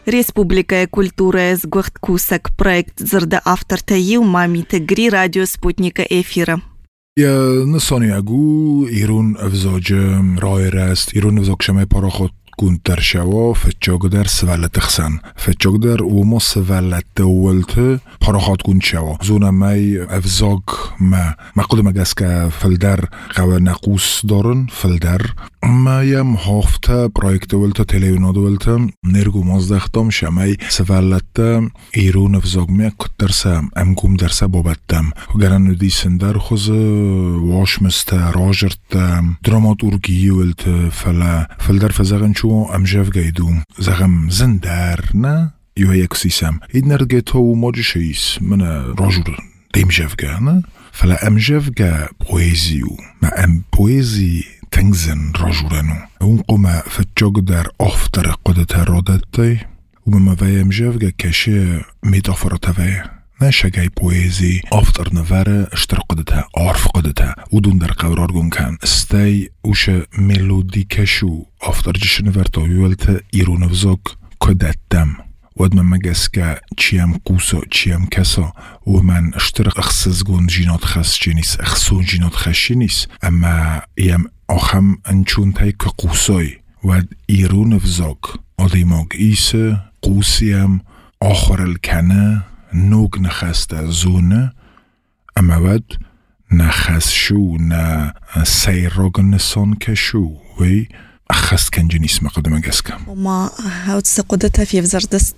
Республика культуры сгухт кусак проект зрда автор таю мамита гри радио спутника эфира. Я نسانیگو ایرون افزاج رایر است ایرون افزاج شمه پارا خود گون در شوا فتجاگ در سوالت خسن فتجاگ در اوما سوالت دولت پارا خود گون شوا زونه می افزاگ ما قدم اگست که فلدر قوه نقوس دارن فلدر ما یم هافته پرایکت دولت تلیونا دولت نرگو مازدختم شمه سوالت ایرون افزاگ می کت درسم امگوم درسه بابتم گرن ندیسن در خوز واش مسته راجرت دراماتورگی ولت فلدر فزاگن امجاف گیدوم زغم زندر نه یو یک سیسم این نرگه تو ماجشیس من راجور دیمجاف گه نه فلا امجاف گه پویزیو ما ام پویزی تنگزن راجورنو اون قوم فتجاگ در آفتر قدت رادتی و ما وی امجاف گه کشه میتافرات وی نه شگای پویزی آفتر نوره اشتر قدتها عارف قدتها و دون در قرار گون کن استی اوش ملودی کشو آفتر جشن ورتاوی ولت ایرون افزاگ کدتم ود من مگس که چیم قوسا چیم کسا و من اشتر اخسز گون جینات خس جنیس اخسون جینات خشی نیس اما یم آخم انچون تای که قوسای ود ایرون افزاگ آدیماگ ایسه قوسیم آخر الکنه نوگ نخسته زونه اما ود نخست شو نه سیراغ نسان کشو وی خست کنجی نیست مقدم اگس کم ما هاوت سقودتا في وزردست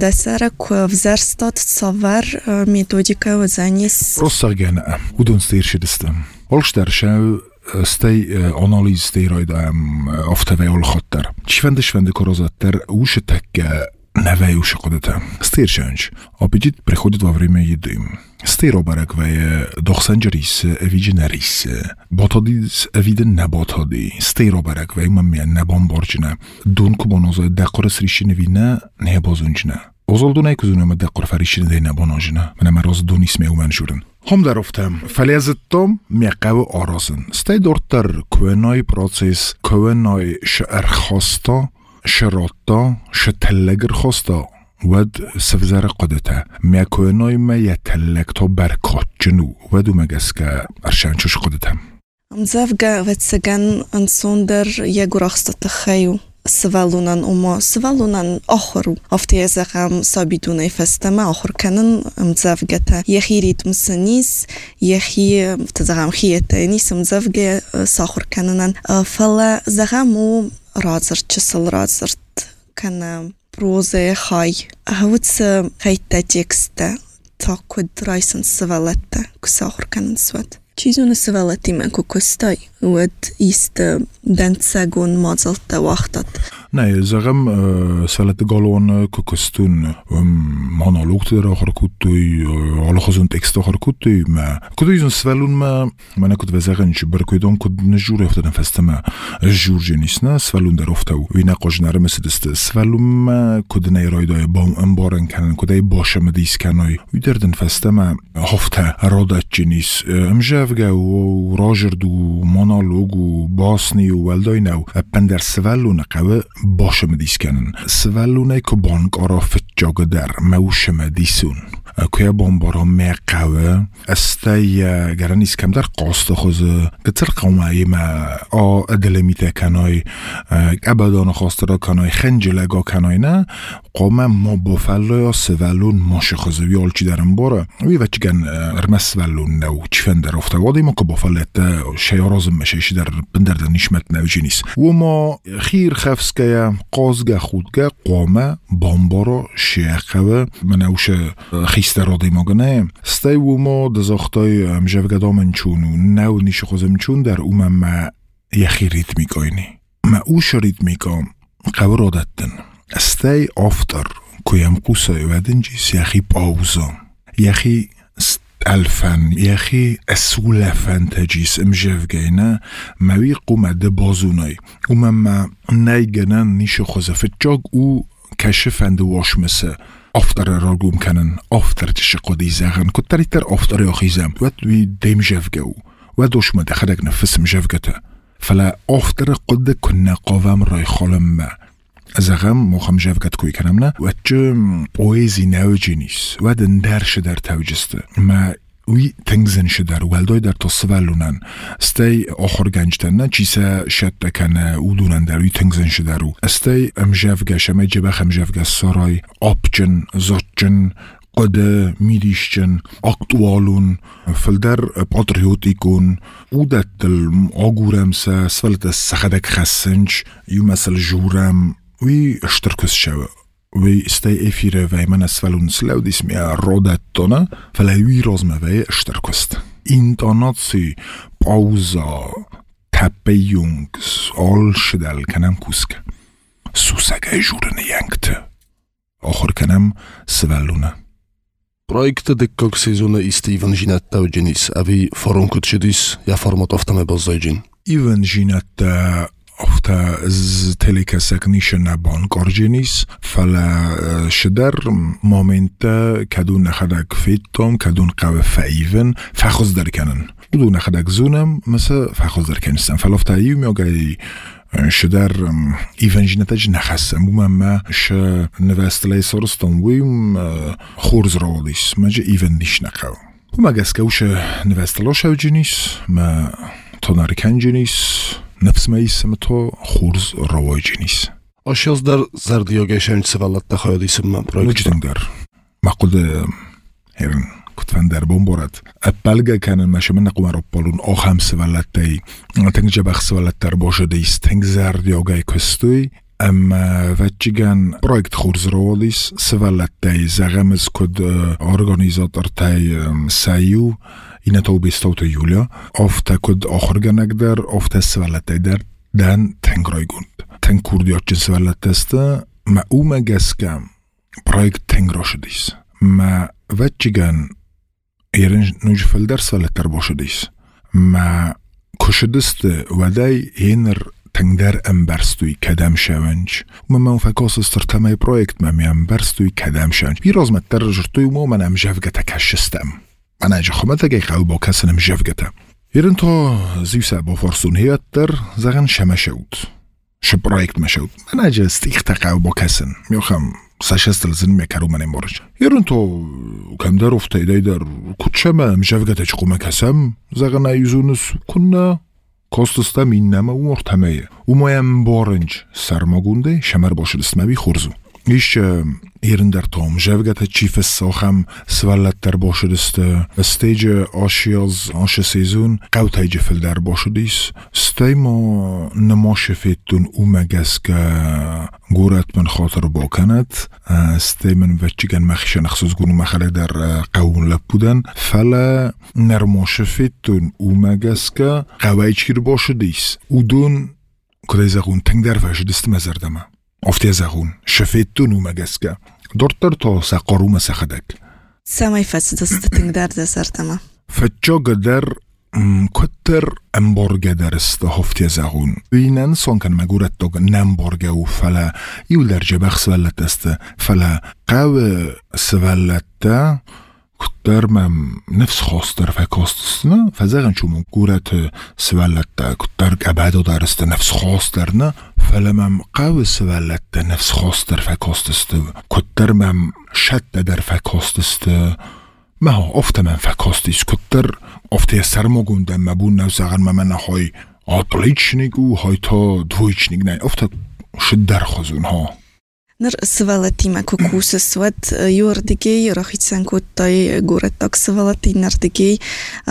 دسرك وزرستات تصور ميتوديكا وزانيس رسا گنه ودون ستیر شدستم ولش در شو ستی آنالیز ستی رای دام افتوی اول خاطر چی فنده کرازت در اوش تک نوی اوش قدتا ستیر شنج آبیجید پرخودت و ورمه یدیم ستیر آبرک وی دخسنجریس اویج نریس باتادیز اوید نباتادی ستیر آبرک وی ممیان نبان بارجنه دون کبانازای دقار سریشی نوینه نه بازونجنه اوزال دو نیکوزونه ما دقار فریشی نده نبان آجنه من امراز دو نیسمه اومن شورن هم در افتم فلیزتم میقو آرازن ستی دورتر کوینای پروسیس کوینای شعر خواستا شراطا شتلگر خواستا ود سفزر قدته میکوینای ما یتلگ تا برکات جنو ودو مگس که ارشانچوش قدتم مزافقا واتساقان انصندر يقو رخصة تخيو سوالونان اما سوالونان آخرو افتی ازاقام سابیدونه فستما آخر کنن مزافقتا یخی ریتم سنیس یخی تزاقام خیته نیس مزافقا ساخر کننن فلا زاقامو رازر چسل رازرت کنم پروزه خای هوتس خیتا تکستا تا کد رایسن سوالتا کساخر کنن سواد چیزون سوالاتی من که کستای ود ایست دنسگون مازلتا وقتت نه زغم سالت گالوان که کستون مانالوگ در آخر کتوی حالا خزون تکست آخر کتوی ما کتویزون سوالون ما نکت وزغنش برکویدون کد نجور افتادن فستما جور جنیس نه سوالون در افتاو وی نقاش نره مثل دست سوالون ما کد نیرایدای بام انبارن کنن کدای باشه مدیس کنای وی دردن فستما هفته رادت جنیس امجافگه و راجرد و مانالوگ و باسنی و ولدای نو پندر سوالون قوه باشه مدیس کنن سوالونه که بانک آرا فتجاگ در موش مدیسون که بانبارا میقوه استی گرانیس کم در قاسط خوزه گتر قومه ما ادلمیته کنای ابدان خواسته را کنای خنجلگا کنای نه قومه ما بافله یا سوالون ماشه خوزه ویال چی درم باره وی وچی گن ارمه سوالون نو چیفن در افته واده ما که بافله شیارازم مشهشی در بندر در نیشمت نوچی نیست و ما خیر خفسکه قازگه خودگه قومه بانبارا شیقه منوش خیسته را دیماگنه ستی و ما دزاختای مجوگه دامن چونو نو نیش خوزم چون در اومه ما یخی ریتمیکاینی ما اوش ریتمیکا قوه را دادن ستی آفتر کویم قوسای ودنجیس یخی پاوزا یخی الفن یخی اصول فنتجیس امجوگینه موی قومده بازونای اومه ما نیگنن نیش خوزه فتجاگ او کشفنده واشمسه آفتر را گم کنن آفتر تشقودی زغن کتریتر آفتر آخیزم و دوی دیم جفگو و دوشمه دخلق نفسم جفگته فلا آفتر قد کنه قاوم رای خالم ما زغم مخم جفگت کوی کنم نه و چه پویزی نوجینیس و دندرش در توجسته ما وی تنگزنش در ولدای در تصوالونن استی آخر گنجتن نه چیسه شد کنه اودونن در وی تنگزنش درو استی امجفگش اما جبخ امجفگش سرای آبجن زادجن قد میدیشچن اکتوالون فلدر پاتریوتیکون اودت آگورمسه سفلت سخدک خسنج یو مثل جورم وی اشترکس شوه وی استی افیره وی من اسفلون سلو دیسمی رادت دانه فلوی رازمه وی اشترکست اینتاناتسی پاوزا تپیونگز آل شدل کنم کوسک سوسگه جورن ینگته آخر کنم سفلونه Projekte dykok sezonu isti Ivan Ginetta u Genis, a vi forunkut shedis ja format ofta me bazajin. Ivan Ginetta ofta z telekasaknisha na bankar Genis, fala shedar momenta kadun nachadak fittom, kadun qawe faiven, fachoz dar kanen. Budun nachadak zunam, masa fachoz dar kanistan. Fala ofta iu miogay شدر ایونجینتاج نخستم بومم ما ش نوستلای سرستم ویم خورز رادیس ما جه ایونیش نکاو بوم گسکوش نوستلاش او جنیس ما تنارکن جنیس نفس مایس ما تو خورز روای جنیس آشیاز در زردیاگه شنج سوالت دخوایدیسم من پرویکت نجدن در مقود هرن كتفن در بمبارد اپلگه کنن مشه من نقوم رو بالون آخم سوالت دی تنگ جبخ سوالت در باشه دیست تنگ زرد یا گای کستوی اما وچیگن پرویکت خورز رو دیست سوالت دی زغمز کد ارگانیزاتر تای سایو اینه تو بیستاوت یولیا افتا کد آخرگنگ در افتا سوالت دی در دن تنگ رای گوند تنگ کردیات جن سوالت دسته ما اومه گسکم پرویکت تنگ راش دیست ما وچیگن ایرن نوجفل در سالت در باشه دیس ما کشدست و دای هینر تنگ در برستوی کدم شونج و من فکاس استرتمای پرویکت میم برستوی کدم شونج بی رازمت در رجرتوی و من ام جفگتا کشستم من اجا خمت اگه قو با کسنم جفگتا ایرن تا زیوسه با فرسون هیت در زغن شمه شود شپرویکت مشود من اجا استیخت قو با کسن میخوام ساشستل زن میکرو من امورج یرون تو کم در افتایده در کچمه مجفگت چقومه کسم زغن ایزونس کنه کاستستم این نمه و مرتمه و مایم بارنج سرماگونده شمر باشد اسمه خورزو ایش ایرن در تا مجفگت چیف ساخم سوالت در باشد استیج آشیاز آش سیزون قوتای جفل در باشدیس ستی ما نماش فیتون اومگس که گورت من خاطر باکند ستی من وچیگن مخیشن اخصوص گونو مخلق در قوون لب بودن فلا نرماش فیتون اومگس که قوای چیر باشدیس او دون کدای زغون تنگ در فشدست مزردمه افتی زغون شفیتون اومگسکه دورتر تا سقارو مسخدک سمای فسدست تنگ در دسرتمه فتجا قدر کتر امبارگه در است هفتی زغون وینن سان کن مگورت داگ نمبارگه و فلا یول در جبخ سوالت است فلا قو سوالت ده کتر مم نفس خواست در فکاست است نه فزغن چون گورت سوالت ده کتر قبعدو در است نفس خواست در نه فلا مم قو سوالت ده نفس خواست در فکاست است کتر مم شد در فکاست است ما افت من فکاستیس کتر افتی سرما گوندم مبون نوزغن من های آتلیچنیگ و های تا دویچنیگ نه افت شد در خزون ها نر سوالتی ما کوکوس سواد یوردگی راخیتسن کوتای گورتاک سوالتی نردگی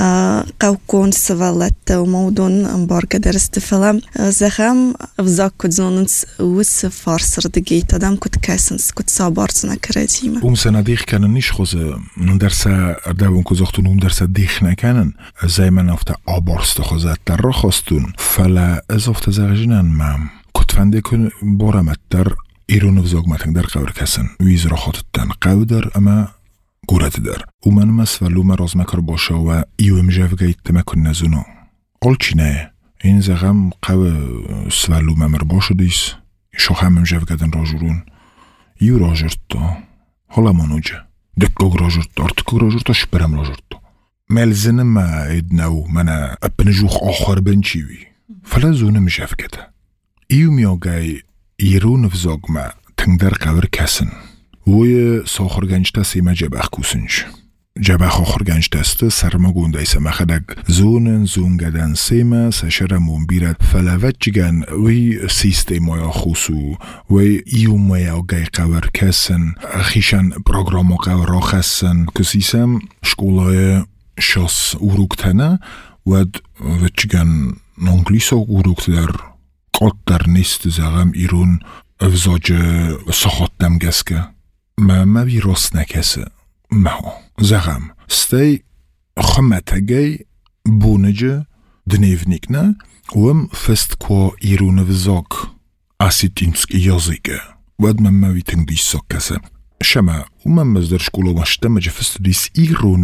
قوکون سوالت و مودون بارگه درست فلم زخم افزاک کد زوننس وس فارسردگی تدام کد کسنس کد سابارز نکردیم سنه دیخ کنن نیش خوزه درس اردوون کزاختون درس دیخ نکنن زی من افت آبارست خوزه در را خواستون فلا از افت زغجنن مم کتفنده کن بارمت در ایرون وزاگ متن در قبر کسن ویز را خاطتن قو در اما گورت در او من مسولو مراز مکر باشه و ایو مجفگه تمکن نزونو آل چی نه این زغم قو سولو ممر باشه دیس شاخ هم مجفگه راجورون ایو راجرد تا حالا منوجه دکاگ راجرد تا ارتکاگ راجرد تا شپرم راجرد تا ملزن ما ایدنو منه اپنجوخ آخر بنچیوی فلا زونه مجفگه تا ایو میاگه ایرون وزاگ ما تنگدر قور کسن وی ساخرگنج تسی ما جبخ کوسنج جبخ آخرگنج تست سرما گونده ایسا مخدگ زون گدن سیما سشرمون بیرد فلوت جگن وی سیستیمای خوصو وی ایومای آگای قور کسن خیشن پروگرامو قور آخسن کسیسم شکولای شاس اوروکتنه ود جگن نانگلیسا اوروکت در قد در نیست زغم ایرون افزاج سخات دمگسکه ما بی راست نکسه ما زغم ستی خمتگی بونجه دنیونیک نه وم فست کو ایرون افزاگ اسیتینسک یازیگه ود ما بی تنگ دیس ساکسه شما ومن مزدر شکولو مشتم جه فست دیس ایرون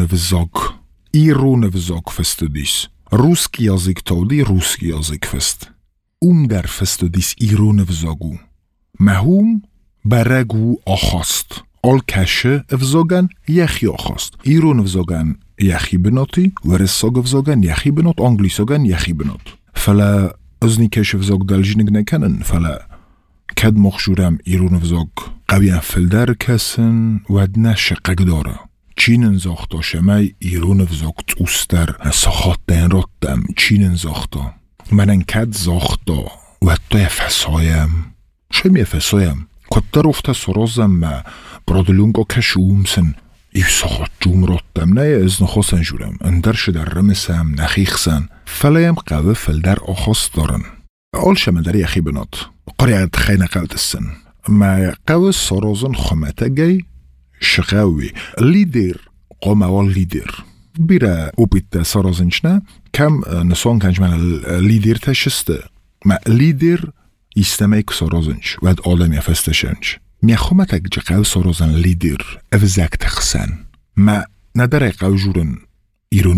افزاگ فست دیس روسکی یازیگ تاودی روسکی یازیگ فست در فست دیس ایرون افزاگو مهم برگو آخاست آل کشه افزاگن یخی آخاست ایرون افزاگن یخی بناتی ورساگ افزاگن یخی بنات انگلیساگن یخی بنات فلا ازنی کش افزاگ دلجینگ نکنن فلا کد مخشورم ایرون افزاگ قوی فلدر کسن ودنه شقق داره چینن زاختا شمای ایرون افزاگ توستر سخات دین راتم چینن زاختا منن کد زاختا ودتا فسایم شمی فسایم کتر افتا سرازم ما برادلونگا کشومسن ایو ساخت جوم راتم نه از نخواستن جورم اندرش در رمسم نخیخسن فلایم قوه فلدر آخواست دارن آل شما در یخی بنات قریعت خینا قلدستن ما قوه سرازن خمتگی شقاوی لیدر قاموال لیدر بیره او بیت سرازنچنه کم نسان کنج من لیدر تشسته ما لیدر ایستمه که سرازنچ ود آدم یفستشنچ می خمتگ جه قو سرازن لیدر افزاگ تخسن ما نداره قو جورن ایرون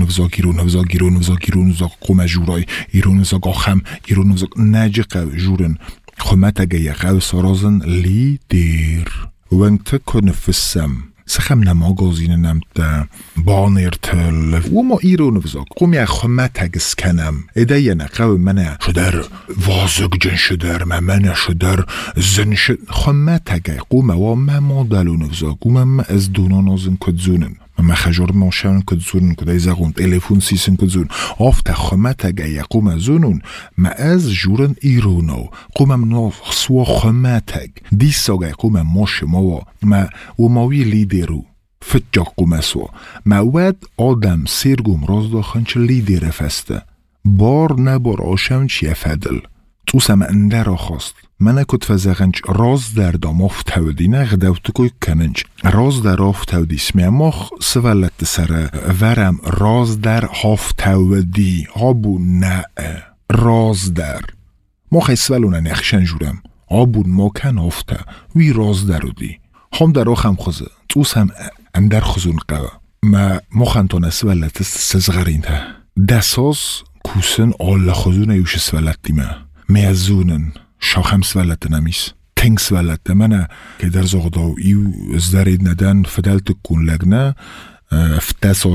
افزاگ قوم جورای ایرون افزاگ آخم ایرون افزاگ نجه قو جورن خمتگ یه قو سرازن لیدر وانگتا کنفسم سخم نماغازین نمتا بانیرتل و ما ایرون افزاگ قومی خمتگ سکنم ایده یه نقو منه شدر وازگ جن شدر منه شدر زن شدر خمتگ قوم و ما دلون افزاگ قوم از دونان آزن کد زونن ما خجار ماشان کد زونن کد ایزاقون تلفون سیسن کد زون آفتا خمتگ یه قوم زونن ما از جورن ایرونو قوم ناسوا خمتگ دیساگ قوم ماش ما ماوی لیدرو فتجاق قوم سوا ما ود آدم سیرگوم راز داخن چه لیدر فسته بار نبار آشم چیه فدل توسم اندر آخواست من اکد فزاقنچ راز در دام آفتودی نه غدوتکوی کننچ راز در آفتودی اسمی ماخ سوالت سر ورم راز در آفتودی آبون نه راز در ماخ اسولونه نخشن جورم آبون ما کن آفته وی راز درو دی هم در آخم خوزه توسم اندر خوزون قوه ما خانتون اسولت سزغرین ته دساز کوسن آل خوزون ایوش اسولت دیمه میازونن شاخم سولت نمیس تنگ سولت منه که در زغداو ایو ازدارید ندن فدل تکون لگنه افتس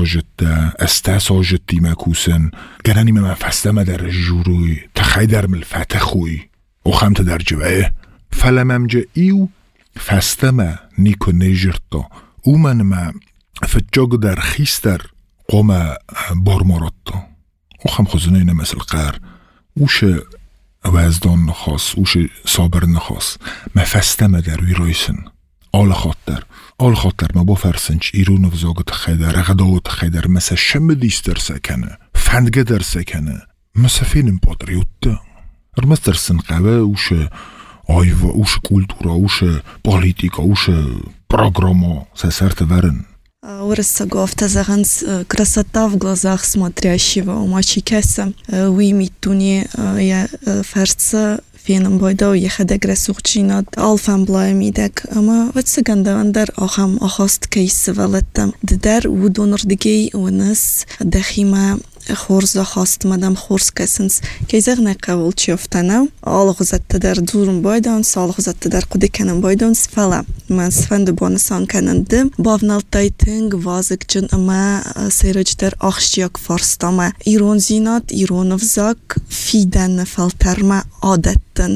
آجت دیمه کوسن گرانی من فستمه در جوروی تخی در ملفت خوی او خمت در جوه فلمم جه ایو فستمه نیکو نیجرتا او من ما فتجاگ در خیستر قوم بارمارتا او خم خوزنه اینه مثل قر اوش وزدان نخواست اوش صابر نخواست ما فستمه در وی رایسن آل خاطر ما با فرسنچ ایرون افزاگت خیدر اغداوت خیدر مثل شم دیست در سکنه فندگه در سکنه مثل فینم پادریوت ارمز در سنقوه اوش آیوه اوش کولتورا اوش پالیتیکا اوش программа сесерте верен. Урысагов тазаганс красота в глазах смотрящего у мачикеса уимитуни я ферца фенам бойда ехаде гресухчинат алфам блаймидек ама ватсагандавандер ахам ахаст кейс валеттам дер удонордигей унас дахима خورزا خواست مدام خورز کسنس که ایزاق نقاول چیفتنم آلغ زدت در دورم بایدانس آلغ زدت در قده کنم بایدانس فلا من سفند بانسان کنندم باونال تایتنگ وازک جن اما سیرج در آخشیاک فرستام ایرون زینات ایرون افزاک فیدن فلترما عادتن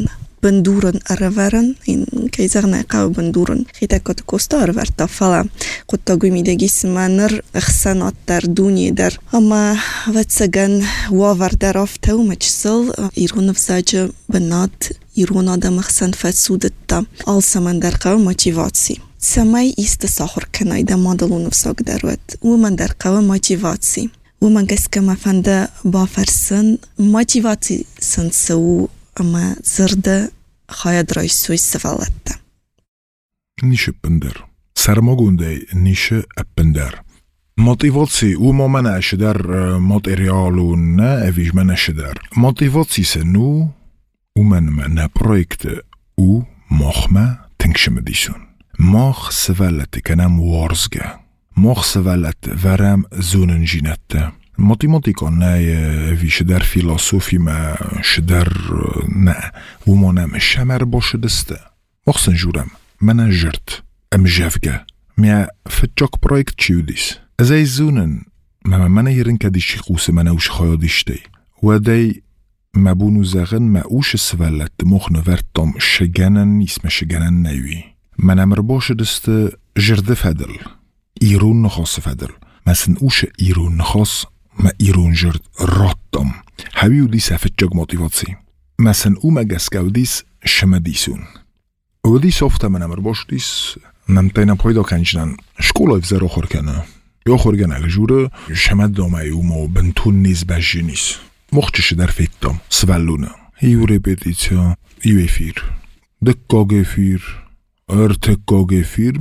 benduren arveren in keizerne qau benduren khita kot kosta arverta fala qutta gumidegi smaner xsanat dar dunye dar ama vatsagan wavar daraf taumachsel irun vzaje benat irun adam xsan fatsudetta al samandar qau motivatie samai ist sahur kanai da madalun vsag darwet woman dar qau motivatie woman gaskama fanda bafarsan motivatie sansu ama zırda hayat raysuy sıvalatta. Nische pender. Sarmagunde nische pender. Motivatie u momenashe der materialun evish menashe der. Motivatie se nu men projekte u mochma tenkshemedisun. Moch sevalet kanam warzge. Moch sevalet varam zunen jinette. Matematika نه ویش در فیلسوفی ما شدر نه و منم شمر باشه دسته مخصن جورم من جرت جفگه میا فتجاک پرویکت چیودیس از ای زونن من یرن کدیشی خوص من اوش خیادیشتی و دی مبونو زغن ما اوش سوالت مخنو ورتم شگنن نیست شگنن نیوی من امر باشه دسته جرده فدل ایرون نخواست فدل مثلا اوش ایرون نخواست ما ایرون جرد راتم هاویو دیس فتجاگ موتیواتی مثلا او مگس گودیس شما دیسون او دیس افتا من امر باش دیس نمتاینا پایدا کنجنن شکولای وزر آخر کنه یا خورگن اگجوره شما دامه او ما بنتون نیز بجی نیس مخچش در فیتم سوالونه ایو رپیتیتیا ایو فیر دکاگه فیر ارتکاگه فیر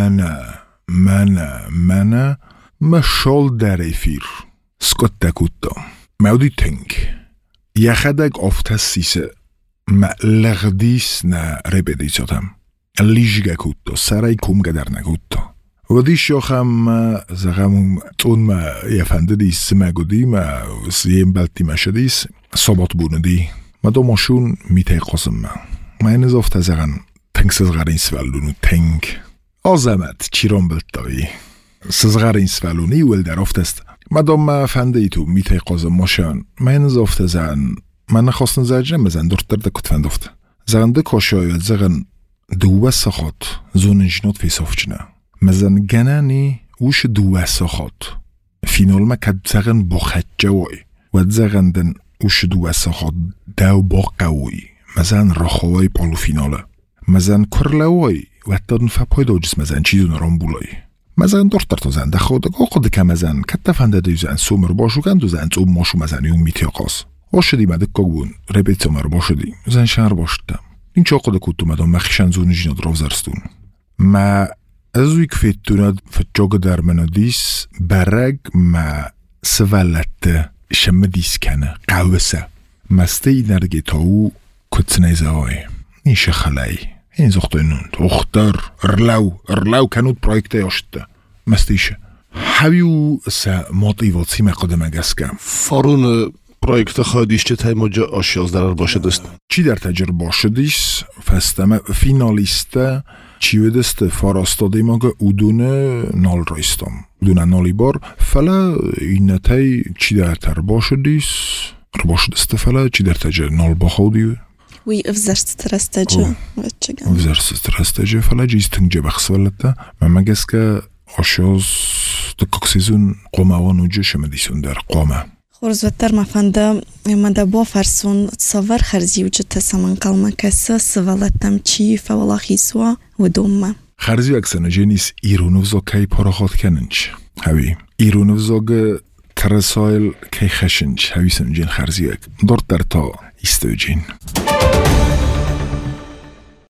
منه شال در فیر سکت کتا مودی تنگ یخدگ آفت سیسه ما لغدیس نه رپیتیتم لیجگه کتا سرای کمگه در نکتا و دیش یاخم زغمم تون ما یفنده دیس مگودی ما سیم بلتی مشدیس صابت بونه دی ما دو ماشون میته قاسم ما این ازافت زغن تنگ سزغرین سوالونو تنگ آزمت چیران بلتاوی سزغرین سوالونی ول در افت است مدام ما فنده ای تو میته قاسم ماشان ما این ازافت زغن من نخواستن زرجم بزن دورتر ده کت فندافت زغن ده کاشاید زغن دوه سخات زونن جنات فیصاف چنه مزن گنانی وش دوه سخات فینال ما کد زغن با خجوای و زغن دن وش دوه سخات دو با قوی مزن رخوای پالو فیناله مزن کرلوای و تدن فپای دو جس مزن چیزو نرام بولای مزن دورتر تا زن دخواد آقا که مزن کد تفنده دیو زن سومر باشو کن دو زن تو ماشو مزن یون میتی آقاس آشدی مده کگون ربیت سومر باشدی زن شهر باشدم این چه آقا دکوتو مدام مخیشن زون جیناد راو زرستون ما ازوی که فیتوند فتجاگ در منادیس برگ ما سوالت شمه دیس کنه قوسه مسته ای نرگی تاو کتنه زوای نیشه خلای این زخته نوند اختر ارلو کنود پرویکته یاشته مسته ایشه هاویو سا موتیواتی مقدمه گسکم فارون پرویکت خودیشته تای مجا آشیاز درار باشه دست چی در تجربه باشه دیس فستمه فینالیسته چی دست فاراستاده ماگه اودونه نال رایستم اودونه نالی بار فلا این تای چی در تر باشه دیس باشه دسته فلا چی در تجربه نال باخودیو وی افزرست ترستجه افزرست ترستجه فلا جیز تنگجه بخص ولده مگس که آشیاز دکاکسیزون قومه وانوجه شمه دیسون در قومه خورزوتر مفنده مده با فرسون تصور خرزی وجود تسمن قلمه کسا سوالتم چی فولاخی سوا و دومه خرزی اکسانه جنیس ایرونوزا کی پاراخات کننج هاوی ایرونوزا ترسایل کی خشنج هاوی سنجین خرزی اک دارت در تا ایستو جین